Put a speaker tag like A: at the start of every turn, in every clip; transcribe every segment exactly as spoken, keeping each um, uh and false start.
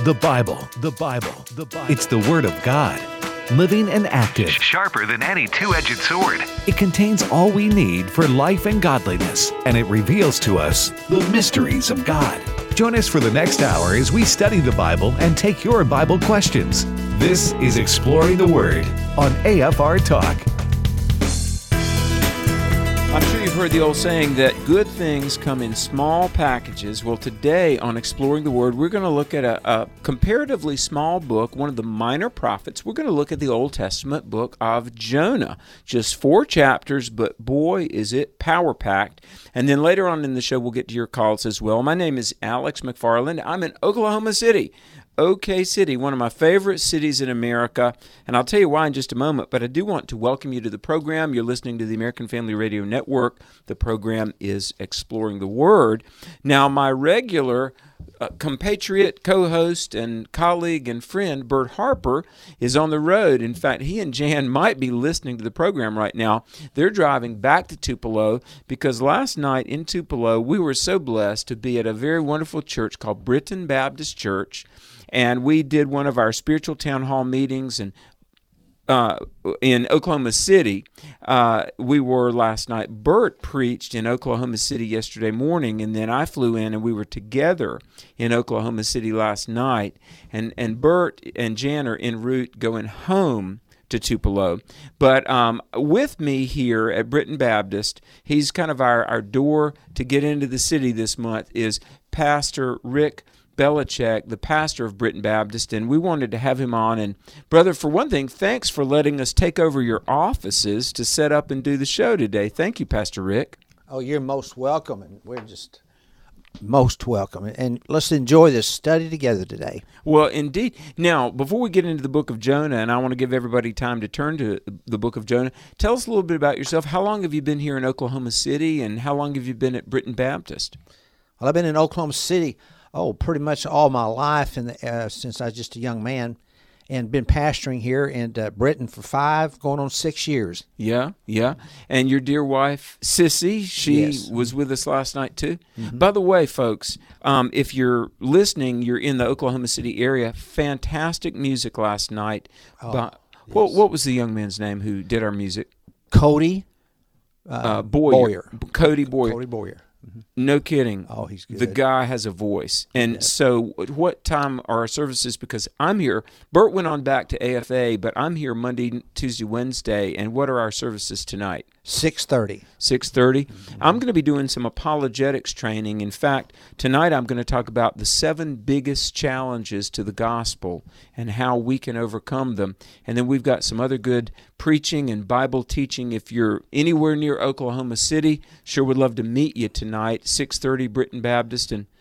A: The Bible, the Bible, the Bible. It's the Word of God, living and active.
B: Sharper than any two-edged sword.
A: It contains all we need for life and godliness, and it reveals to us the mysteries of God. Join us for the next hour as we study the Bible and take your Bible questions. This is Exploring the Word on A F R Talk.
C: I'm sure you've heard the old saying that good things come in small packages. Well, today on Exploring the Word, we're going to look at a, a comparatively small book, one of the minor prophets. We're going to look at the Old Testament book of Jonah. Just four chapters, but boy, is it power-packed. And then later on in the show, we'll get to your calls as well. My name is Alex McFarland. I'm in Oklahoma City. OK City, one of my favorite cities in America, and I'll tell you why in just a moment, but I do want to welcome you to the program. You're listening to the American Family Radio Network. The program is Exploring the Word. Now, my regular uh, compatriot, co-host, and colleague and friend, Bert Harper, is on the road. In fact, he and Jan might be listening to the program right now. They're driving back to Tupelo because last night in Tupelo, we were so blessed to be at a very wonderful church called Britton Baptist Church. And we did one of our spiritual town hall meetings and uh, in Oklahoma City. Uh, we were last night. Bert preached in Oklahoma City yesterday morning, and then I flew in, and we were together in Oklahoma City last night. And, and Bert and Jan are en route going home to Tupelo. But um, with me here at Britton Baptist, he's kind of our, our door to get into the city this month, is Pastor Rick Belichick, the pastor of Britton Baptist, and we wanted to have him on. And brother, for one thing, thanks for letting us take over your offices to set up and do the show today. Thank you, Pastor Rick.
D: Oh, you're most welcome, and we're just most welcome. And let's enjoy this study together today.
C: Well, indeed. Now, before we get into the book of Jonah, and I want to give everybody time to turn to the book of Jonah, tell us a little bit about yourself. How long have you been here in Oklahoma City, and how long have you been at Britton Baptist?
D: Well, I've been in Oklahoma City Oh, pretty much all my life, and uh, since I was just a young man, and been pastoring here in uh, Britton for five, going on six years.
C: Yeah, yeah. And your dear wife, Sissy, she
D: yes.
C: was with us last night too.
D: Mm-hmm.
C: By the way, folks, um, if you're listening, you're in the Oklahoma City area. Fantastic music last night.
D: Oh,
C: by,
D: yes.
C: what, what was the young man's name who did our music?
D: Cody uh,
C: uh, Boyer.
D: Boyer.
C: Cody Boyer.
D: Cody Boyer.
C: Mm-hmm. No kidding.
D: Oh, he's good.
C: The guy has a voice. And
D: yeah.
C: so what time are our services? Because I'm here. Bert went on back to A F A, but I'm here Monday, Tuesday, Wednesday. And what are our services tonight?
D: six thirty.
C: six thirty. Mm-hmm. I'm going to be doing some apologetics training. In fact, tonight I'm going to talk about the seven biggest challenges to the gospel and how we can overcome them. And then we've got some other good preaching and Bible teaching. If you're anywhere near Oklahoma City, sure would love to meet you tonight, six thirty Britton Baptist. And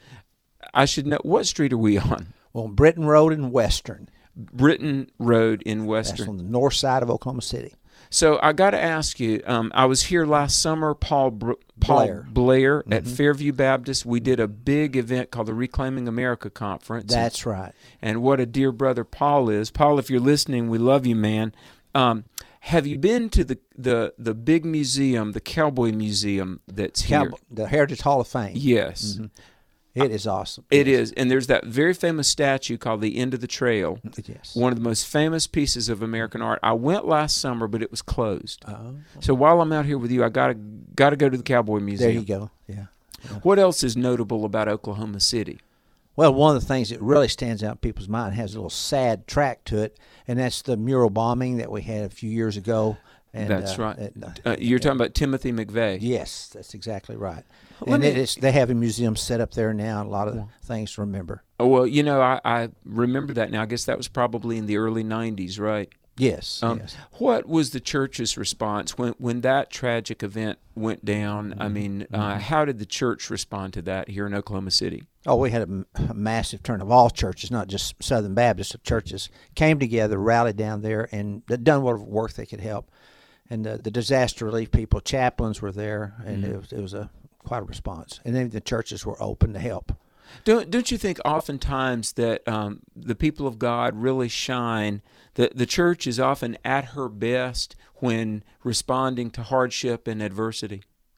C: I should know, what street are we on?
D: Well, Britton Road in Western.
C: Britton Road in Western.
D: That's on the north side of Oklahoma City.
C: So I got to ask you, um, I was here last summer, Paul Br- Paul Blair, Blair mm-hmm. at Fairview Baptist. We did a big event called the Reclaiming America Conference.
D: That's
C: and,
D: right.
C: And what a dear brother Paul is. Paul, if you're listening, we love you, man. Um, have you been to the, the, the big museum, the Cowboy Museum that's
D: Cow-
C: here?
D: The Heritage Hall of Fame.
C: Yes.
D: Mm-hmm. It is awesome.
C: It yes. is. And there's that very famous statue called the End of the Trail.
D: Yes.
C: One of the most famous pieces of American art. I went last summer, but it was closed.
D: Oh.
C: So while I'm out here with you, I got to got to go to the Cowboy Museum.
D: There you go. Yeah. yeah.
C: What else is notable about Oklahoma City?
D: Well, one of the things that really stands out in people's mind has a little sad track to it, and that's the mural bombing that we had a few years ago. And,
C: that's
D: uh,
C: right.
D: And, uh,
C: uh, you're talking about Timothy McVeigh.
D: Yes, that's exactly right.
C: Let
D: and
C: me,
D: it is, they have a museum set up there now, a lot of things to remember.
C: Oh, well, you know, I, I remember that now. I guess that was probably in the early nineties, right?
D: Yes,
C: um,
D: yes.
C: What was the church's response when, when that tragic event went down? Mm-hmm. I mean, uh, mm-hmm. how did the church respond to that here in Oklahoma City?
D: Oh, we had a, a massive turn of all churches, not just Southern Baptist churches, came together, rallied down there, and done whatever work they could help. And the, the disaster relief people, chaplains were there, and mm-hmm. it was, it was a quite a response. And then the churches were open to help.
C: Don't don't you think oftentimes that um, the people of God really shine, that the church is often at her best when responding to hardship and adversity?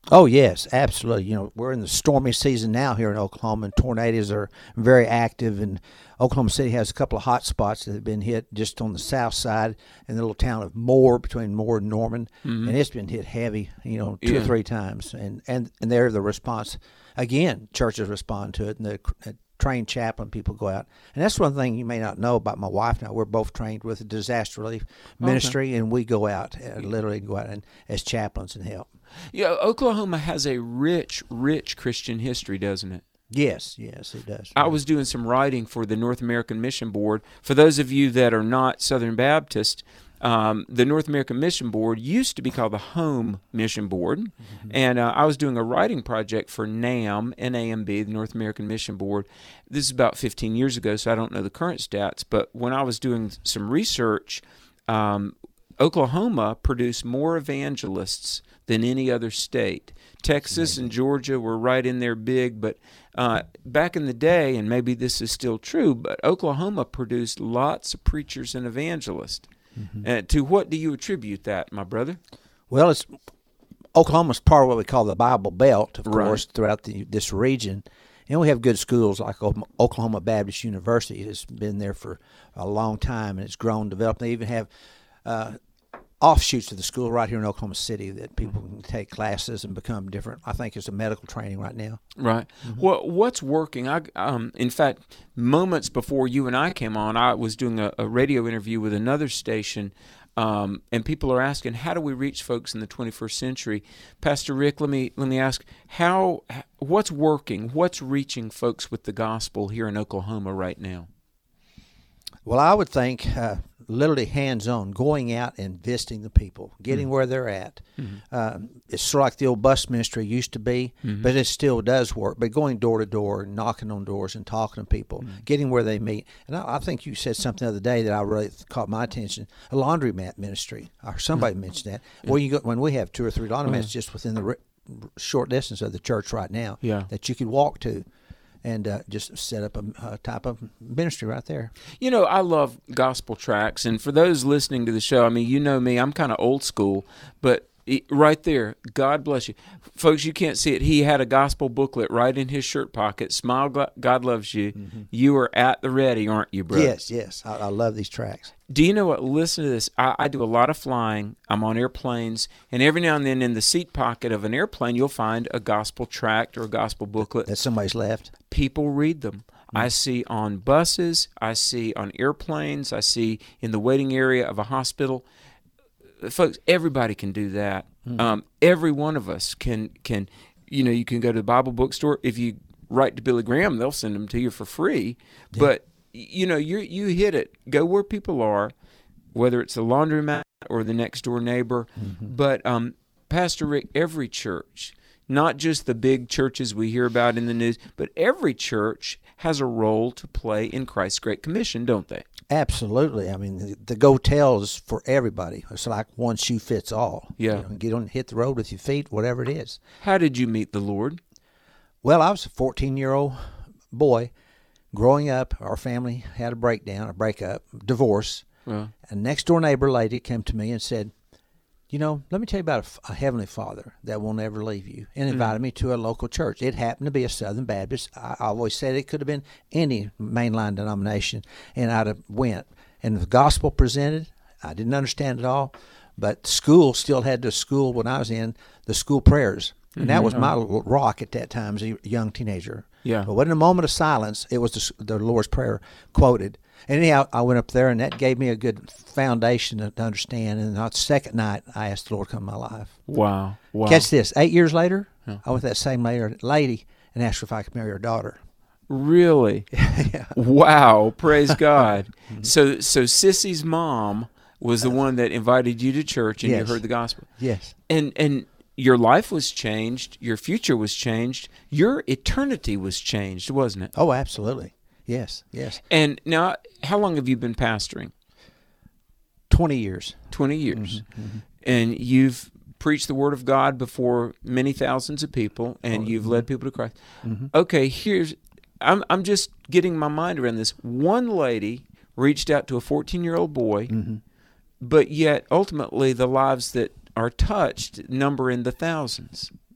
D: Oh, yes, absolutely. You know, we're in the stormy season now here in Oklahoma, and tornadoes are very active. And Oklahoma City has a couple of hot spots that have been hit just on the south side in the little town of Moore, between Moore and Norman. Mm-hmm. And it's been hit heavy, you know, two yeah. or three times. And, and, and there the response, again, churches respond to it, and the uh, trained chaplain people go out. And that's one thing you may not know about my wife and I. We're both trained with the disaster relief ministry, okay. and we go out, uh, literally go out and, as chaplains and help.
C: Yeah, Oklahoma has a rich, rich Christian history, doesn't it?
D: Yes, yes, it does.
C: I was doing some writing for the North American Mission Board. For those of you that are not Southern Baptist, um, the North American Mission Board used to be called the Home Mission Board, mm-hmm. and uh, I was doing a writing project for NAM, N A M B, the North American Mission Board. This is about fifteen years ago, so I don't know the current stats, but when I was doing some research, um, Oklahoma produced more evangelists than any other state. Texas and Georgia were right in there big, but uh, back in the day, and maybe this is still true, but Oklahoma produced lots of preachers and evangelists. Mm-hmm. Uh, to what do you attribute that, my brother?
D: Well, it's Oklahoma's part of what we call the Bible Belt, of
C: right.
D: course, throughout the, this region. And we have good schools like Oklahoma Baptist University. It's been there for a long time, and it's grown, developed. They even have uh, offshoots of the school right here in Oklahoma City that people can take classes and become different. I think it's a medical training right now.
C: Right. Mm-hmm. Well, what's working? I, um, in fact, moments before you and I came on, I was doing a, a radio interview with another station, um, and people are asking, how do we reach folks in the twenty-first century? Pastor Rick, let me let me ask, how what's working? What's reaching folks with the gospel here in Oklahoma right now?
D: Well, I would think uh, literally hands-on, going out and visiting the people, getting mm-hmm. where they're at. Mm-hmm. Uh, it's sort of like the old bus ministry used to be, mm-hmm. but it still does work. But going door to door, knocking on doors and talking to people, mm-hmm. getting where they meet. And I, I think you said something the other day that I really caught my attention, a laundromat ministry, or somebody mm-hmm. mentioned that. Yeah. Well, you go, when we have two or three laundromats mm-hmm. just within the re- short distance of the church right now
C: yeah.
D: that you could walk to. And uh, just set up a, a type of ministry right there.
C: You know, I love gospel tracts. And for those listening to the show, I mean, you know me, I'm kind of old school. But right there, God bless you. Folks, you can't see it. He had a gospel booklet right in his shirt pocket. Smile, God loves you. Mm-hmm. You are at the ready, aren't you, brother?
D: Yes, yes. I, I love these tracts.
C: Do you know what? Listen to this. I, I do a lot of flying. I'm on airplanes. And every now and then in the seat pocket of an airplane, you'll find a gospel tract or a gospel booklet.
D: That somebody's left.
C: People read them. Mm-hmm. I see on buses. I see on airplanes. I see in the waiting area of a hospital. Folks, everybody can do that. Mm-hmm. Um, every one of us can, can, you know, you can go to the Bible bookstore. If you write to Billy Graham, they'll send them to you for free. Yeah. But you know, you you hit it. Go where people are, whether it's the laundromat or the next door neighbor. Mm-hmm. But um, Pastor Rick, every church, not just the big churches we hear about in the news, but every church has a role to play in Christ's Great Commission, don't they?
D: Absolutely. I mean, the, the go tell is for everybody. It's like one shoe fits all.
C: Yeah.
D: You know, get on, hit the road with your feet, whatever it is.
C: How did you meet the Lord?
D: Well, I was a fourteen-year-old boy. Growing up, our family had a breakdown, a breakup, divorce.
C: Well.
D: A next-door neighbor lady came to me and said, you know, let me tell you about a, a Heavenly Father that will never leave you, and invited mm-hmm. me to a local church. It happened to be a Southern Baptist. I, I always said it could have been any mainline denomination, and I'd have went. And the gospel presented, I didn't understand it all, but school still had the school when I was in, the school prayers. And mm-hmm. that was my rock at that time as a young teenager.
C: Yeah.
D: But wasn't a moment of silence. It was the, the Lord's Prayer quoted. And anyhow, I went up there, and that gave me a good foundation to, to understand. And the second night, I asked the Lord to come in my life.
C: Wow. Wow.
D: Catch this. Eight years later,
C: yeah.
D: I went to that same lady and asked her if I could marry her daughter.
C: Really?
D: Yeah.
C: Wow. Praise God. So, so Sissy's mom was the one that invited you to church, and
D: yes.
C: you heard the gospel.
D: Yes.
C: And and your life was changed. Your future was changed. Your eternity was changed, wasn't it?
D: Oh, absolutely. Yes, yes.
C: And now, how long have you been pastoring?
D: Twenty years.
C: Twenty years.
D: Mm-hmm, mm-hmm.
C: And you've preached the Word of God before many thousands of people, and oh, you've mm-hmm. led people to Christ. Mm-hmm. Okay, here's, I'm I'm just getting my mind around this. One lady reached out to a fourteen-year-old boy, mm-hmm. but yet ultimately the lives that are touched number in the thousands.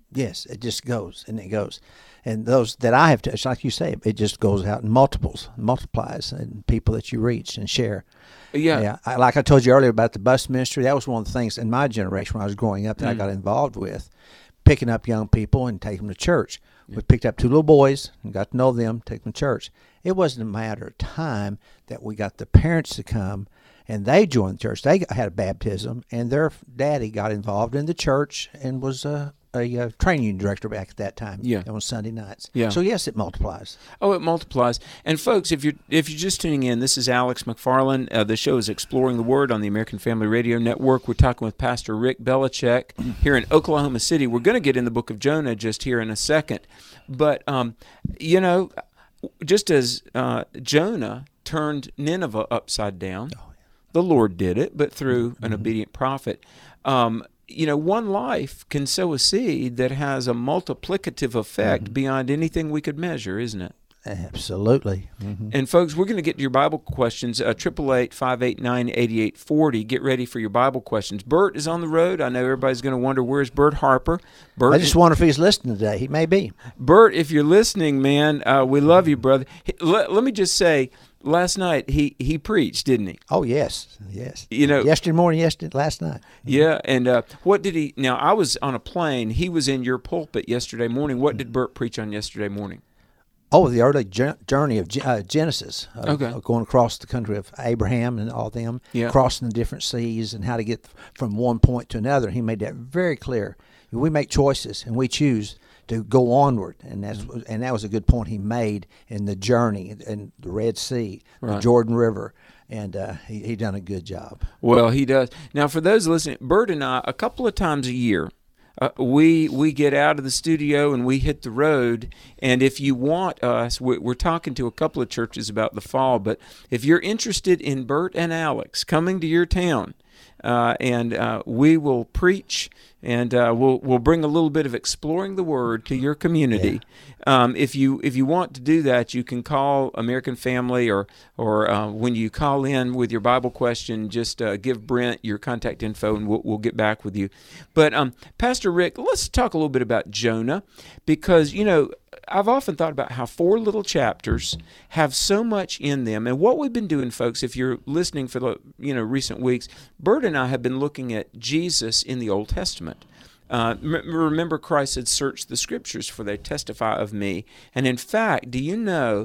D: Yes, it just goes and it goes. And those that I have touched, like you say, it just goes out in multiples, multiplies, and people that you reach and share.
C: Yeah.
D: yeah. I, like I told you earlier about the bus ministry, that was one of the things in my generation when I was growing up that mm. I got involved with, picking up young people and taking them to church. Yeah. We picked up two little boys and got to know them, take them to church. It wasn't a matter of time that we got the parents to come, and they joined the church. They had a baptism, and their daddy got involved in the church and was a a uh, training director back at that time.
C: Yeah.
D: On Sunday nights.
C: Yeah.
D: So yes, it multiplies.
C: Oh, it multiplies. And folks, if you're if you're just tuning in, this is Alex McFarland. Uh, the show is Exploring the Word on the American Family Radio Network. We're talking with Pastor Rick Belichick here in Oklahoma City. We're going to get in the book of Jonah just here in a second. But, um, you know, just as uh, Jonah turned Nineveh upside down, oh, yeah. the Lord did it, but through mm-hmm. an obedient prophet. Um You know, one life can sow a seed that has a multiplicative effect mm-hmm. beyond anything we could measure, isn't it?
D: Absolutely. Mm-hmm.
C: And folks, we're going to get to your Bible questions. Uh, eight eight eight, five eight nine, eight eight four zero. Get ready for your Bible questions. Bert is on the road. I know everybody's going to wonder, where's Bert Harper? Bert,
D: I just wonder if he's listening today. He may be.
C: Bert, if you're listening, man, uh, we love you, brother. Let, let me just say, last night he, he preached, didn't he?
D: Oh yes, yes.
C: You know,
D: yesterday morning, yesterday, last night.
C: Yeah, and uh, what did he? Now I was on a plane. He was in your pulpit yesterday morning. What did Bert preach on yesterday morning?
D: Oh, the early journey of uh, Genesis. Uh,
C: okay.
D: Going across the country of Abraham and all them,
C: yeah.
D: crossing the different seas and how to get from one point to another. He made that very clear. We make choices and we choose to go onward, and that's and that was a good point he made in the journey in the Red Sea,
C: right.
D: the Jordan River, and uh, he he done a good job.
C: Well, he does. Now, for those listening, Bert and I, a couple of times a year, uh, we we get out of the studio and we hit the road. And if you want us, we're, we're talking to a couple of churches about the fall. But if you're interested in Bert and Alex coming to your town, uh, and uh, we will preach. And uh, we'll we'll bring a little bit of exploring the Word to your community. Yeah. Um, if you if you want to do that, you can call American Family, or or uh, when you call in with your Bible question, just uh, give Brent your contact info, and we'll we'll get back with you. But um, Pastor Rick, let's talk a little bit about Jonah, because you know I've often thought about how four little chapters have so much in them, and what we've been doing, folks. If you're listening for the you know recent weeks, Bert and I have been looking at Jesus in the Old Testament. Uh, remember, Christ had searched the Scriptures, for they testify of me. And in fact, do you know,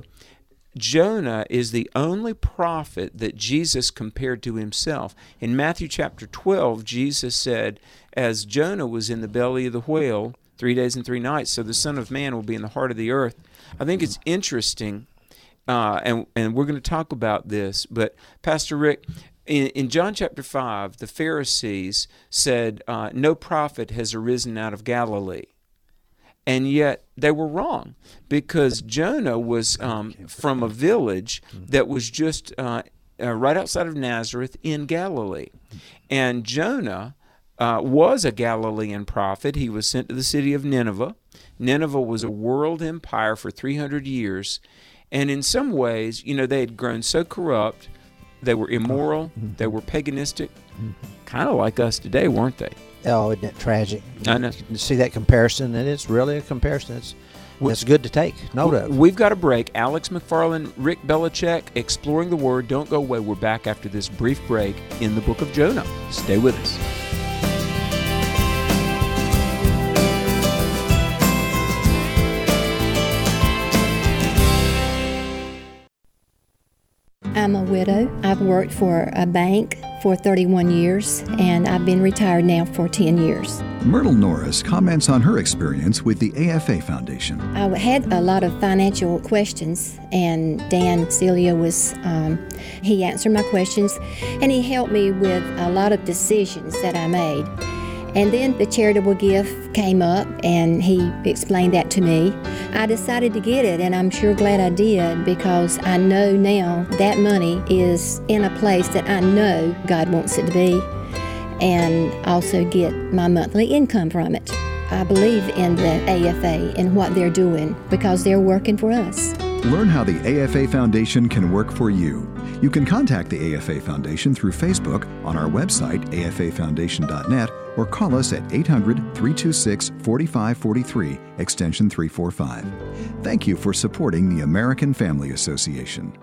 C: Jonah is the only prophet that Jesus compared to himself. In Matthew chapter twelve, Jesus said, as Jonah was in the belly of the whale three days and three nights, so the Son of Man will be in the heart of the earth. I think it's interesting, uh, and, and we're going to talk about this, but Pastor Rick, In, in John chapter five, the Pharisees said, uh, no prophet has arisen out of Galilee. And yet they were wrong, because Jonah was um, from a village that was just uh, uh, right outside of Nazareth in Galilee. And Jonah uh, was a Galilean prophet. He was sent to the city of Nineveh. Nineveh was a world empire for three hundred years. And in some ways, you know, they had grown so corrupt. They were immoral. Mm-hmm. They were paganistic, mm-hmm. kind of like us today, weren't they?
D: Oh, isn't it tragic?
C: I know.
D: You see that comparison, and it's really a comparison. It's, it's good to take note of.
C: We've got a break. Alex McFarland, Rick Belichick, Exploring the Word. Don't go away. We're back after this brief break in the book of Jonah. Stay with us.
E: I'm a widow. I've worked for a bank for thirty-one years, and I've been retired now for ten years.
F: Myrtle Norris comments on her experience with the A F A Foundation.
E: I had a lot of financial questions, and Dan Celia was, um, he answered my questions, and he helped me with a lot of decisions that I made. And then the charitable gift came up, and he explained that to me. I decided to get it, and I'm sure glad I did, because I know now that money is in a place that I know God wants it to be, and also get my monthly income from it. I believe in the A F A and what they're doing, because they're working for us.
F: Learn how the A F A Foundation can work for you. You can contact the A F A Foundation through Facebook, on our website, a f a foundation dot net, or call us at eight hundred, three two six, four five four three, extension three forty-five. Thank you for supporting the American Family Association.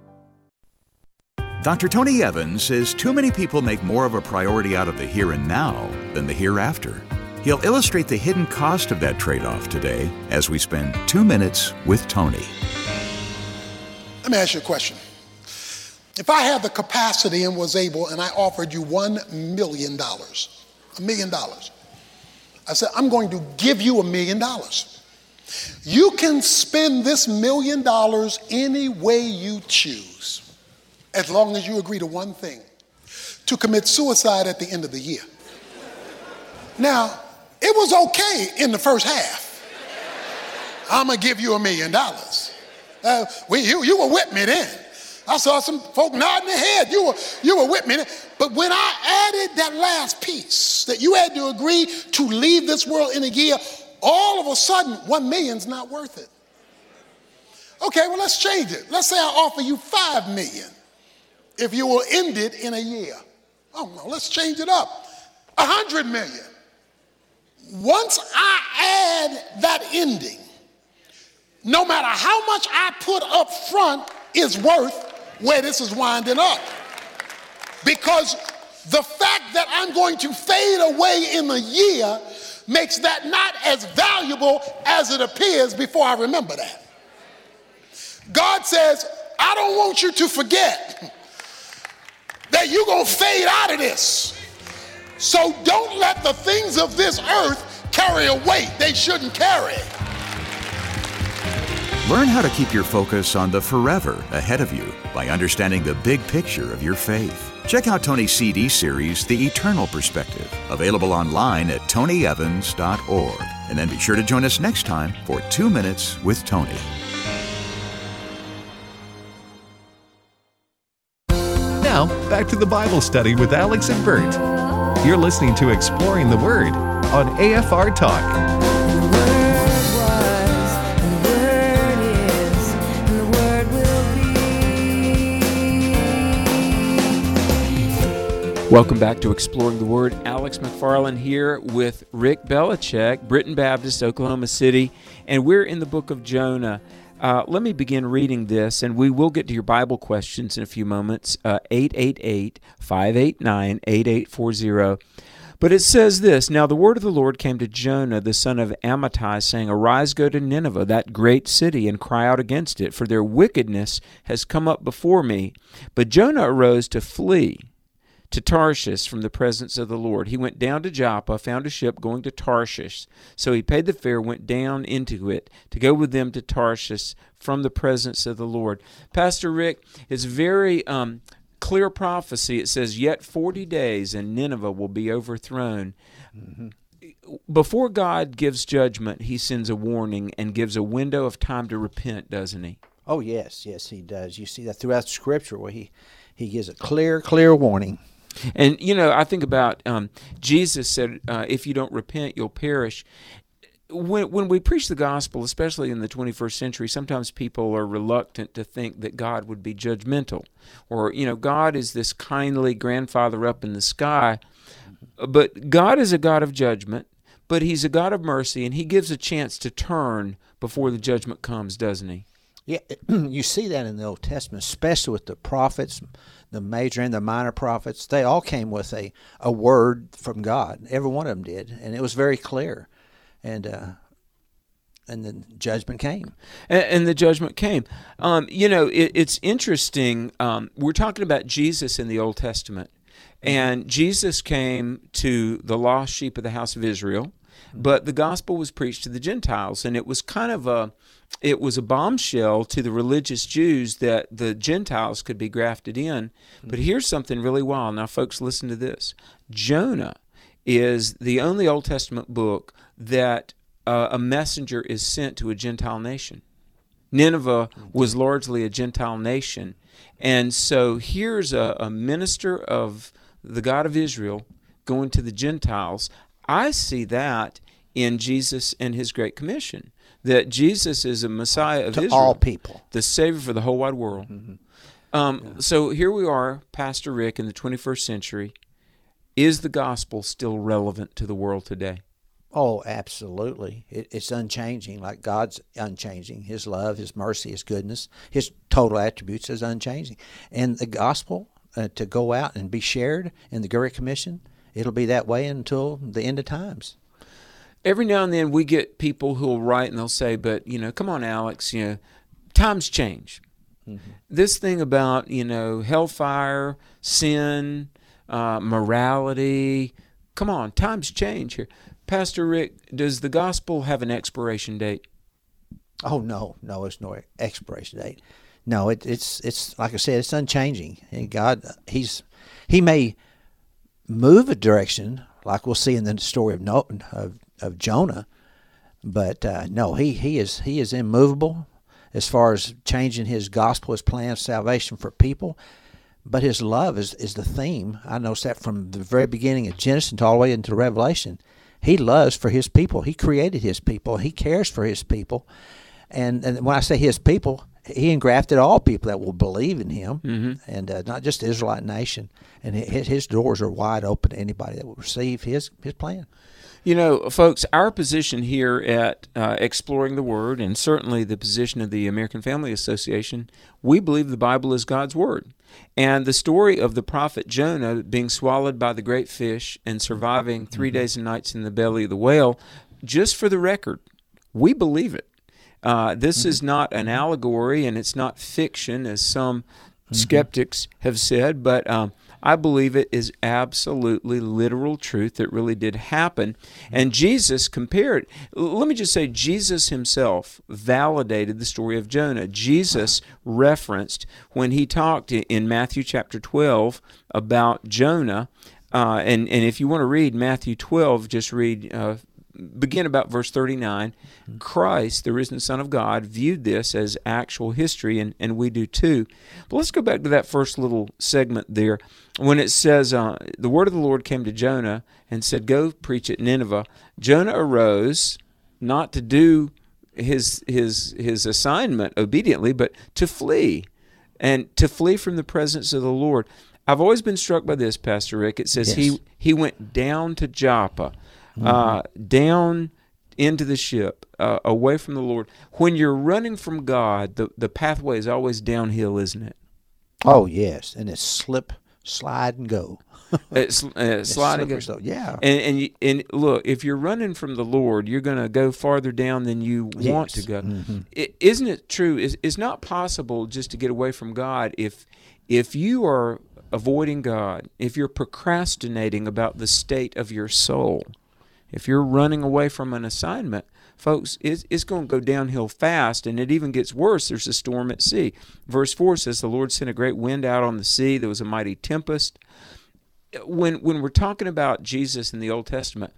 G: Doctor Tony Evans says too many people make more of a priority out of the here and now than the hereafter. He'll illustrate the hidden cost of that trade-off today as we spend two minutes with Tony.
H: Let me ask you a question. If I had the capacity and was able, and I offered you one million dollars, a million dollars, I said, I'm going to give you a million dollars. You can spend this million dollars any way you choose, as long as you agree to one thing, to commit suicide at the end of the year. Now, it was okay in the first half. I'm going to give you a million dollars. Uh, we, you, you were with me then. I saw some folk nodding their head. You were, you were with me then. But when I added that last piece, that you had to agree to leave this world in a year, all of a sudden, one million's not worth it. Okay, well, let's change it. Let's say I offer you five million if you will end it in a year. Oh, no, let's change it up. A hundred million. Once I add that ending, no matter how much I put up front is worth where this is winding up. Because the fact that I'm going to fade away in a year makes that not as valuable as it appears before I remember that. God says, I don't want you to forget that you're going to fade out of this. So don't let the things of this earth carry a weight they shouldn't carry.
G: Learn how to keep your focus on the forever ahead of you by understanding the big picture of your faith. Check out Tony's C D series, The Eternal Perspective, available online at tony evans dot org. And then be sure to join us next time for Two Minutes with Tony.
A: Now, back to the Bible study with Alex and Bert. You're listening to Exploring the Word on A F R Talk.
C: Welcome back to Exploring the Word. Alex McFarland here with Rick Belichick, Britain Baptist, Oklahoma City, and we're in the book of Jonah. Uh, let me begin reading this, and we will get to your Bible questions in a few moments, uh, eight eight eight, five eight nine, eight eight four zero. But it says this, Now the word of the Lord came to Jonah, the son of Amittai, saying, Arise, go to Nineveh, that great city, and cry out against it, for their wickedness has come up before me. But Jonah arose to flee to Tarshish from the presence of the Lord. He went down to Joppa, found a ship going to Tarshish. So he paid the fare, went down into it to go with them to Tarshish from the presence of the Lord. Pastor Rick, it's very um, clear prophecy. It says, Yet forty days and Nineveh will be overthrown. Mm-hmm. Before God gives judgment, he sends a warning and gives a window of time to repent, doesn't he?
D: Oh, yes, yes, he does. You see that throughout the Scripture where he, he gives a clear, clear warning.
C: And, you know, I think about um, Jesus said, uh, if you don't repent, you'll perish. When when we preach the gospel, especially in the twenty-first century, sometimes people are reluctant to think that God would be judgmental. Or, you know, God is this kindly grandfather up in the sky. But God is a God of judgment, but he's a God of mercy, and he gives a chance to turn before the judgment comes, doesn't he?
D: Yeah, you see that in the Old Testament, especially with the prophets, the major and the minor prophets. They all came with a, a word from God. Every one of them did, and it was very clear. And uh, and then judgment came.
C: And, and the judgment came. Um, you know, it, it's interesting. Um, we're talking about Jesus in the Old Testament, and Jesus came to the lost sheep of the house of Israel, but the gospel was preached to the Gentiles, and it was kind of a It was a bombshell to the religious Jews that the Gentiles could be grafted in. But here's something really wild. Now, folks, listen to this. Jonah is the only Old Testament book that uh, a messenger is sent to a Gentile nation. Nineveh was largely a Gentile nation. And so here's a, a minister of the God of Israel going to the Gentiles. I see that in Jesus and his Great Commission. that Jesus is a Messiah of
D: to
C: Israel.
D: all people.
C: The Savior for the whole wide world. Mm-hmm. Um, yeah. So here we are, Pastor Rick, in the twenty-first century. Is the gospel still relevant to the world today?
D: Oh, absolutely. It, it's unchanging, like God's unchanging. His love, His mercy, His goodness, His total attributes is unchanging. And the gospel, uh, to go out and be shared in the Great Commission, it'll be that way until the end of times.
C: Every now and then we get people who will write and they'll say, but, you know, come on, Alex, you know, times change. Mm-hmm. This thing about, you know, hellfire, sin, uh, morality, come on, times change here. Pastor Rick, does the gospel have an expiration date?
D: Oh, no, no, it's no expiration date. No, it, it's, it's like I said, it's unchanging. And God, He's, He may move a direction, like we'll see in the story of no, of, of Jonah, but uh, no, he, he is he is immovable as far as changing His gospel, His plan of salvation for people. But His love is, is the theme. I noticed that from the very beginning of Genesis until all the way into Revelation. He loves for His people. He created His people. He cares for His people. And, and when I say His people, He engrafted all people that will believe in Him, mm-hmm. and uh, not just the Israelite nation. And his, his doors are wide open to anybody that will receive His His plan.
C: You know, folks, our position here at uh, Exploring the Word, and certainly the position of the American Family Association, we believe the Bible is God's Word. And the story of the prophet Jonah being swallowed by the great fish and surviving three mm-hmm. days and nights in the belly of the whale, just for the record, we believe it. Uh, this mm-hmm. is not an allegory, and it's not fiction, as some mm-hmm. skeptics have said, but um, I believe it is absolutely literal truth that really did happen. And Jesus compared, let me just say, Jesus Himself validated the story of Jonah. Jesus referenced when He talked in Matthew chapter twelve about Jonah, uh, and, and if you want to read Matthew twelve, just read uh, begin about verse thirty-nine. Christ, the risen Son of God, viewed this as actual history, and, and we do too. But let's go back to that first little segment there. When it says, uh, the word of the Lord came to Jonah and said, go preach at Nineveh. Jonah arose not to do his his his assignment obediently, but to flee, and to flee from the presence of the Lord. I've always been struck by this, Pastor Rick. It says yes. he, he went down to Joppa. Mm-hmm. Uh, down into the ship, uh, away from the Lord. When you're running from God, the, the pathway is always downhill, isn't it?
D: Oh, yes. And it's slip, slide, and go.
C: it's, uh, it's slide and go.
D: Slow. Yeah.
C: And, and, you, and look, if you're running from the Lord, you're going to go farther down than you yes. want to go. Mm-hmm. It, isn't it true? It's, it's not possible just to get away from God if if you are avoiding God, if you're procrastinating about the state of your soul. If you're running away from an assignment, folks, it's, it's going to go downhill fast, and it even gets worse. There's a storm at sea. Verse four says, the Lord sent a great wind out on the sea. There was a mighty tempest. When, when we're talking about Jesus in the Old Testament,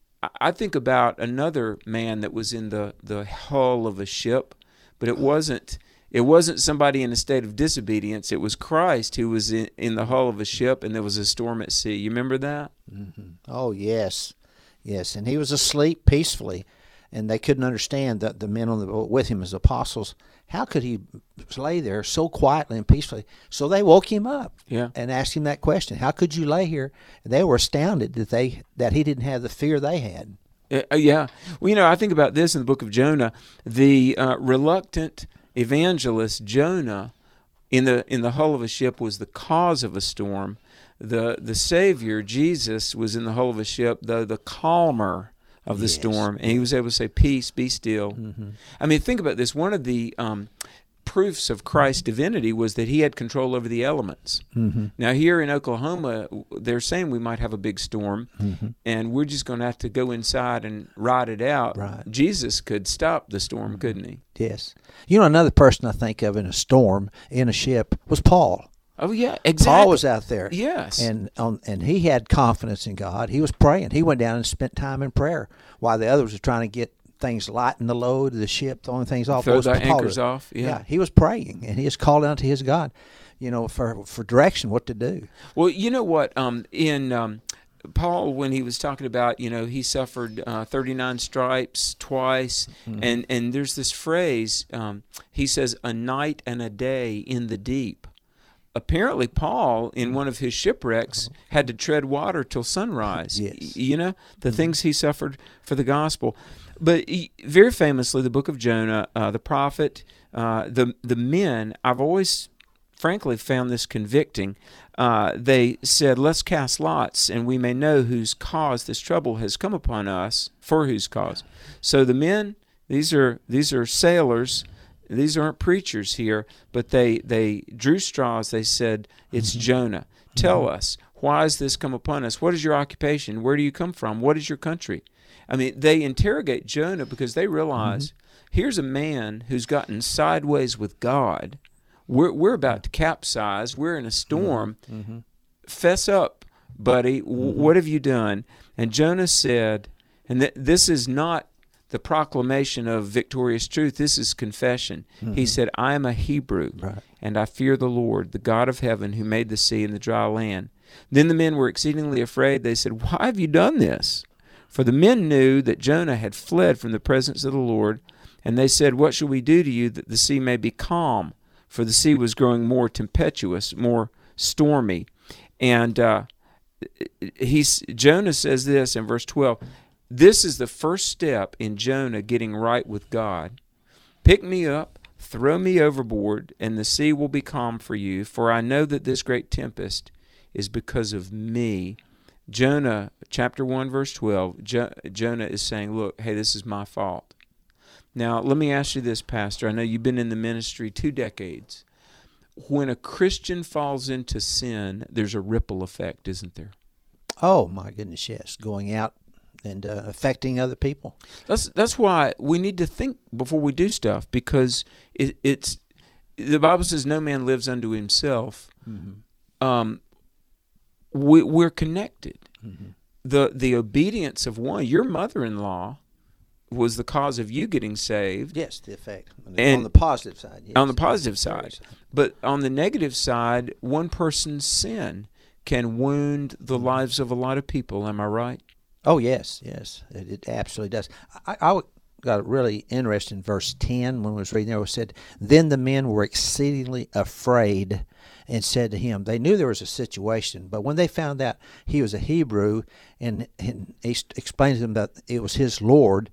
C: I think about another man that was in the, the hull of a ship, but it wasn't it wasn't somebody in a state of disobedience. It was Christ who was in, in the hull of a ship, and there was a storm at sea. You remember that?
D: Mm-hmm. Oh, yes. Yes, and he was asleep peacefully, and they couldn't understand that the men on the boat with him as apostles. How could he lay there so quietly and peacefully? So they woke him up
C: yeah.
D: and asked him that question. How could you lay here? And they were astounded that they that he didn't have the fear they had.
C: Uh, yeah. Well, you know, I think about this in the book of Jonah. The uh, reluctant evangelist Jonah in the in the hull of a ship was the cause of a storm. The the Savior, Jesus, was in the hull of a ship, though the calmer of the yes. storm, and he was able to say, peace, be still. Mm-hmm. I mean, think about this. One of the um, proofs of Christ's divinity was that he had control over the elements. Mm-hmm. Now, here in Oklahoma, they're saying we might have a big storm, mm-hmm. and we're just going to have to go inside and ride it out.
D: Right.
C: Jesus could stop the storm, couldn't he?
D: Yes. You know, another person I think of in a storm, in a ship, was Paul.
C: Oh, yeah, exactly.
D: Paul was out there.
C: Yes.
D: And on, and he had confidence in God. He was praying. He went down and spent time in prayer while the others were trying to get things lighten the load of the ship, throwing things off.
C: Throw the anchors off. Yeah.
D: yeah, he was praying, and he was called out to his God, you know, for, for direction, what to do.
C: Well, you know what? Um, in um, Paul, when he was talking about, you know, he suffered uh, thirty-nine stripes twice, mm-hmm. and, and there's this phrase, um, he says, a night and a day in the deep. Apparently, Paul, in one of his shipwrecks, had to tread water till sunrise.
D: Yes.
C: You know, the mm-hmm. things he suffered for the gospel. But he, very famously, the book of Jonah, uh, the prophet, uh, the the men, I've always, frankly, found this convicting. Uh, they said, let's cast lots, and we may know whose cause this trouble has come upon us, for whose cause. So the men, these are these are sailors, these aren't preachers here, but they, they drew straws. They said, it's mm-hmm. Jonah. Tell mm-hmm. us, why has this come upon us? What is your occupation? Where do you come from? What is your country? I mean, they interrogate Jonah because they realize, mm-hmm. here's a man who's gotten sideways with God. We're we're about to capsize. We're in a storm. Mm-hmm. Fess up, buddy. Mm-hmm. What have you done? And Jonah said, and th- this is not the proclamation of victorious truth. This is confession. Mm-hmm. He said, I am a Hebrew, right. and I fear the Lord, the God of heaven, who made the sea and the dry land. Then the men were exceedingly afraid. They said, why have you done this? For the men knew that Jonah had fled from the presence of the Lord, and they said, what shall we do to you that the sea may be calm? For the sea was growing more tempestuous, more stormy. And uh, he's, Jonah says this in verse twelve, this is the first step in Jonah getting right with God. Pick me up, throw me overboard, and the sea will be calm for you, for I know that this great tempest is because of me. Jonah, chapter one, verse twelve, jo- Jonah is saying, look, hey, this is my fault. Now, let me ask you this, Pastor. I know you've been in the ministry two decades. When a Christian falls into sin, there's a ripple effect, isn't there?
D: Oh, my goodness, yes. Going out and uh, affecting other people.
C: That's that's why we need to think before we do stuff, because it, it's the Bible says no man lives unto himself. Mm-hmm. Um, we, we're connected. Mm-hmm. The the obedience of one, your mother-in-law, was the cause of you getting saved.
D: Yes, the effect.
C: And
D: on the positive side. Yes.
C: On the positive side. But on the negative side, one person's sin can wound the lives of a lot of people. Am I right?
D: Oh, yes, yes. It, it absolutely does. I, I got really interested in verse ten when I was reading there. It said, then the men were exceedingly afraid and said to him, they knew there was a situation, but when they found out he was a Hebrew and, and he explained to them that it was his Lord,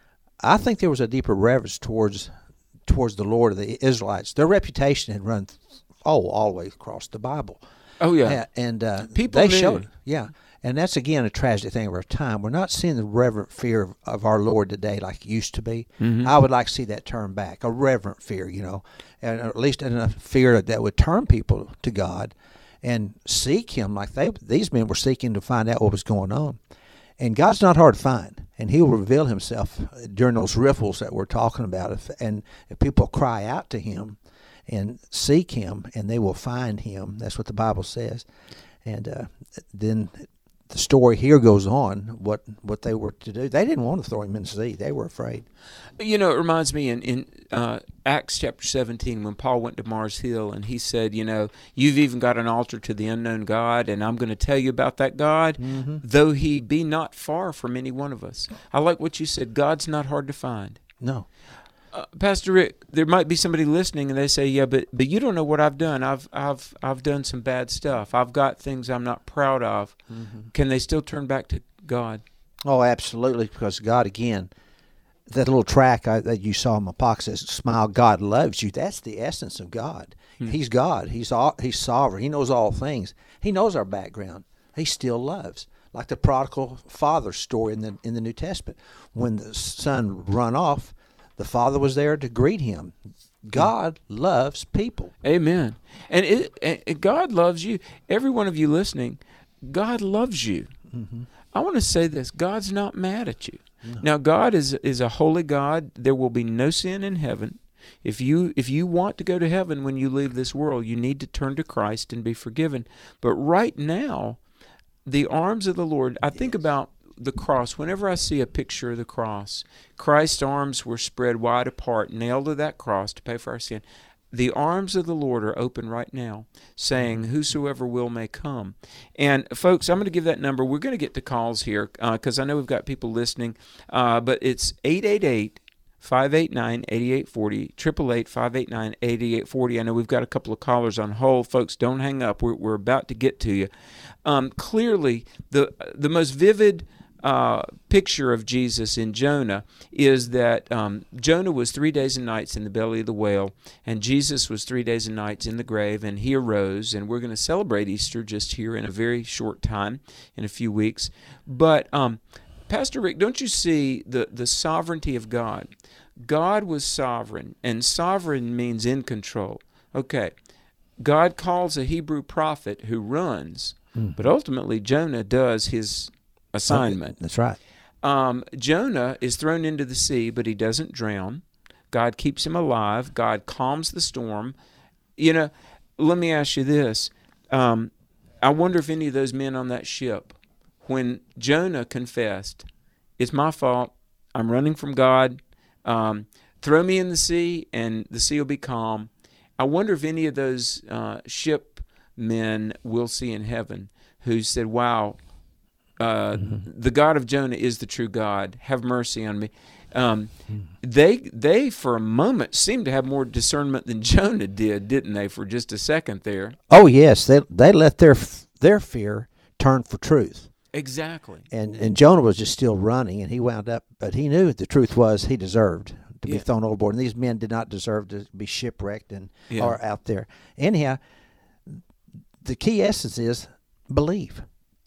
D: I think there was a deeper reverence towards towards the Lord of the Israelites. Their reputation had run, oh, all the way across the Bible.
C: Oh, yeah.
D: yeah and uh,
C: people
D: they
C: knew.
D: showed, yeah. And that's, again, a tragic thing of our time. We're not seeing the reverent fear of, of our Lord today like it used to be. Mm-hmm. I would like to see that turn back, a reverent fear, you know, and at least enough fear that would turn people to God and seek Him like they these men were seeking to find out what was going on. And God's not hard to find, and He'll reveal Himself during those ripples that we're talking about. If, and if people cry out to Him and seek Him, and they will find Him. That's what the Bible says. And uh, then the story here goes on, what what they were to do. They didn't want to throw Him in the sea. They were afraid.
C: You know, it reminds me in, in uh, Acts chapter seventeen when Paul went to Mars Hill and he said, you know, you've even got an altar to the unknown God, and I'm going to tell you about that God, mm-hmm. though He be not far from any one of us. I like what you said. God's not hard to find.
D: No.
C: Uh, Pastor Rick, there might be somebody listening and they say, yeah, but but you don't know what I've done. I've I've I've done some bad stuff. I've got things I'm not proud of. Mm-hmm. Can they still turn back to God?
D: Oh, absolutely, because God, again, that little track I, that you saw in my pocket says, smile, God loves you. That's the essence of God. Mm-hmm. He's God. He's all, He's sovereign. He knows all things. He knows our background. He still loves. Like the prodigal father story in the in the New Testament. When the son run off, the father was there to greet him. God loves people.
C: Amen. And, it, and God loves you. Every one of you listening, God loves you. Mm-hmm. I want to say this. God's not mad at you. No. Now, God is is a holy God. There will be no sin in heaven. If you if you want to go to heaven when you leave this world, you need to turn to Christ and be forgiven. But right now, the arms of the Lord, I think yes. about the cross. Whenever I see a picture of the cross, Christ's arms were spread wide apart, nailed to that cross to pay for our sin. the arms of the Lord are open right now, saying, whosoever will may come. And folks, I'm going to give that number. We're going to get to calls here because uh, I know we've got people listening, uh, but it's eight eight eight, five eight nine, eight eight four zero, eight eight eight, five eight nine, eight eight four zero. I know we've got a couple of callers on hold. Folks, don't hang up. We're, we're about to get to you. Um, clearly, the the most vivid Uh, picture of Jesus in Jonah is that um, Jonah was three days and nights in the belly of the whale, and Jesus was three days and nights in the grave, and he arose, and we're going to celebrate Easter just here in a very short time, in a few weeks. But um, Pastor Rick, don't you see the, the sovereignty of God? God was sovereign, and sovereign means in control. Okay, God calls a Hebrew prophet who runs, mm. but ultimately Jonah does his assignment.
D: That's right.
C: Um, Jonah is thrown into the sea, but he doesn't drown. God keeps him alive. God calms the storm. You know, let me ask you this. Um, I wonder if any of those men on that ship, when Jonah confessed, it's my fault, I'm running from God, um, throw me in the sea and the sea will be calm. I wonder if any of those uh, ship men we'll see in heaven who said, wow, Uh, mm-hmm. the God of Jonah is the true God. Have mercy on me. Um, mm. They, they for a moment, seemed to have more discernment than Jonah did, didn't they? For just a second there.
D: Oh yes, they they let their their fear turn for truth.
C: Exactly.
D: And and Jonah was just still running, and he wound up. But he knew the truth was he deserved to yeah. be thrown overboard, and these men did not deserve to be shipwrecked and yeah. or out there. Anyhow, the key essence is believe.